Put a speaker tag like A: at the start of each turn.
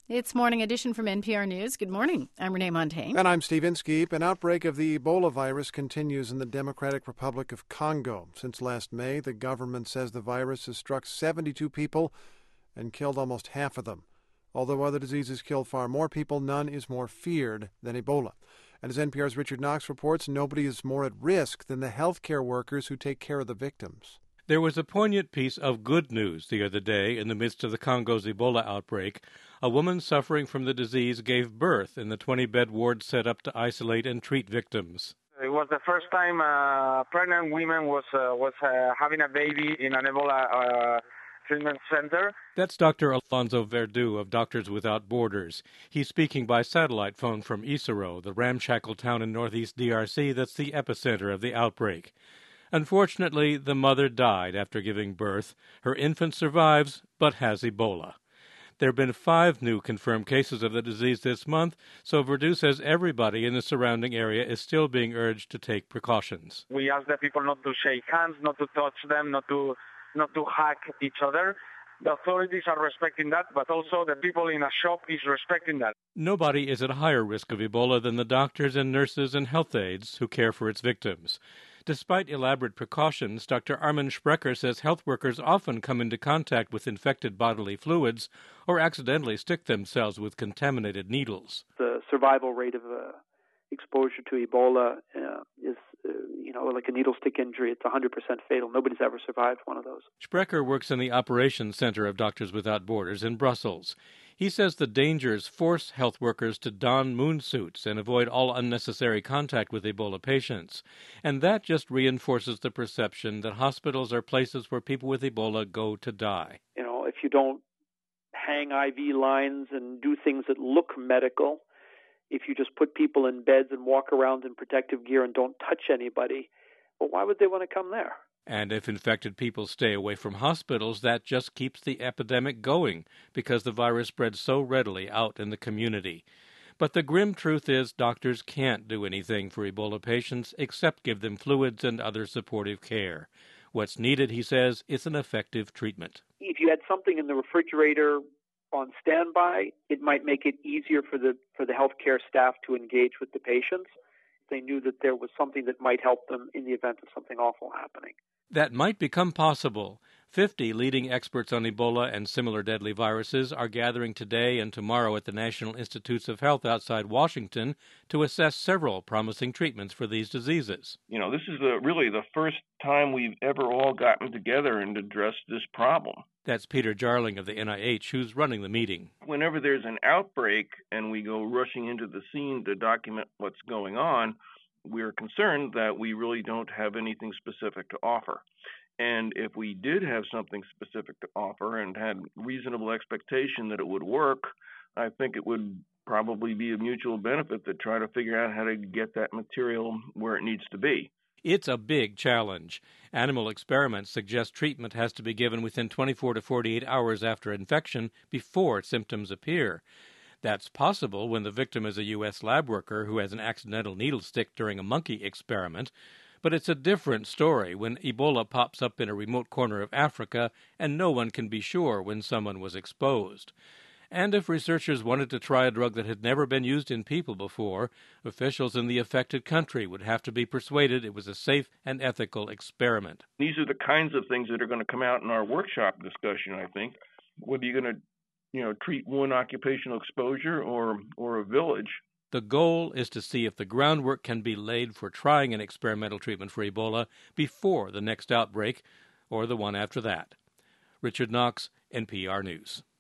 A: It's Morning Edition from NPR News. Good morning. I'm Renee Montagne.
B: And I'm Steve Inskeep. An outbreak of the Ebola virus continues in the Democratic Republic of Congo. Since last May, the government says the virus has struck 72 people and killed almost half of them. Although other diseases kill far more people, none is more feared than Ebola. And as NPR's Richard Knox reports, nobody is more at risk than the healthcare workers who take care of the victims.
C: There was a poignant piece of good news the other day in the midst of the Congo's Ebola outbreak. A woman suffering from the disease gave birth in the 20-bed ward set up to isolate and treat victims.
D: It was the first time a pregnant woman was having a baby in an Ebola treatment center.
C: That's Dr. Alfonso Verdu of Doctors Without Borders. He's speaking by satellite phone from Isaro, the ramshackle town in northeast DRC that's the epicenter of the outbreak. Unfortunately, the mother died after giving birth. Her infant survives, but has Ebola. There have been 5 new confirmed cases of the disease this month, so Verdu says everybody in the surrounding area is still being urged to take precautions.
D: We ask the people not to shake hands, not to touch them, not to hug each other. The authorities are respecting that, but also the people in a shop is respecting that.
C: Nobody is at higher risk of Ebola than the doctors and nurses and health aides who care for its victims. Despite elaborate precautions, Dr. Armin Sprecher says health workers often come into contact with infected bodily fluids or accidentally stick themselves with contaminated needles.
E: The survival rate of exposure to Ebola is like a needle stick injury. It's 100% fatal. Nobody's ever survived one of those.
C: Sprecher works in the Operations Center of Doctors Without Borders in Brussels. He says the dangers force health workers to don moon suits and avoid all unnecessary contact with Ebola patients. And that just reinforces the perception that hospitals are places where people with Ebola go to die.
E: If you don't hang IV lines and do things that look medical, if you just put people in beds and walk around in protective gear and don't touch anybody, well, why would they want to come there?
C: And if infected people stay away from hospitals, that just keeps the epidemic going because the virus spreads so readily out in the community. But the grim truth is doctors can't do anything for Ebola patients except give them fluids and other supportive care. What's needed, he says, is an effective treatment.
E: If you had something in the refrigerator on standby, it might make it easier for the healthcare staff to engage with the patients. They knew that there was something that might help them in the event of something awful happening.
C: That might become possible. 50 leading experts on Ebola and similar deadly viruses are gathering today and tomorrow at the National Institutes of Health outside Washington to assess several promising treatments for these diseases.
F: This is really the first time we've ever all gotten together and addressed this problem.
C: That's Peter Jarling of the NIH, who's running the meeting.
F: Whenever there's an outbreak and we go rushing into the scene to document what's going on, we're concerned that we really don't have anything specific to offer. And if we did have something specific to offer and had reasonable expectation that it would work, I think it would probably be a mutual benefit to try to figure out how to get that material where it needs to be.
C: It's a big challenge. Animal experiments suggest treatment has to be given within 24 to 48 hours after infection before symptoms appear. That's possible when the victim is a U.S. lab worker who has an accidental needle stick during a monkey experiment. But it's a different story when Ebola pops up in a remote corner of Africa and no one can be sure when someone was exposed. And if researchers wanted to try a drug that had never been used in people before, officials in the affected country would have to be persuaded it was a safe and ethical experiment.
F: These are the kinds of things that are going to come out in our workshop discussion, I think. Whether you're going to treat one occupational exposure or a village.
C: The goal is to see if the groundwork can be laid for trying an experimental treatment for Ebola before the next outbreak or the one after that. Richard Knox, NPR News.